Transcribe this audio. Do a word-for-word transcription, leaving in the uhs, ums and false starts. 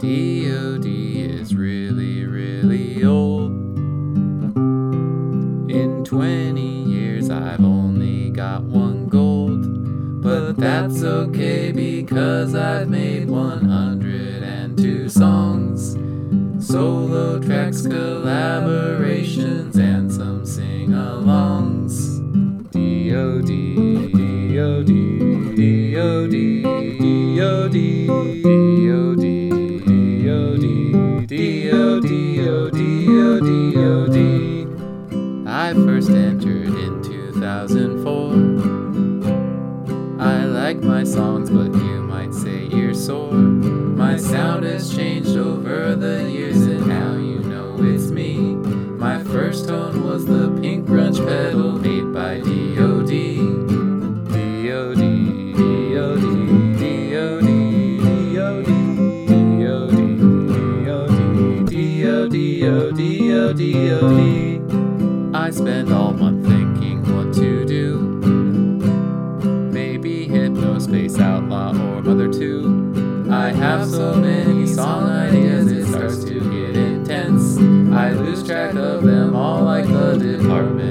D O D is really, really old. In twenty years I've only got one gold, but that's okay because I've made one hundred two songs, solo tracks, collaborations, and some sing-alongs. D O D, D O D, D O D, D O D, D O D, D O D, D O D, D O D, O D. I first entered in two thousand four. I like my songs, but you might say you're sore. My sound has changed over the years, and now you know it's me. My first tone was the pink grunge pedal made by D O D. D O D, D O D, D O D, D O D, D O D, D O D, O D, O D, O D. I spend all month thinking what to do. Maybe Hypnospace Outlaw or Mother two. I have so many song ideas, it starts to get intense. I lose track of them all like the Department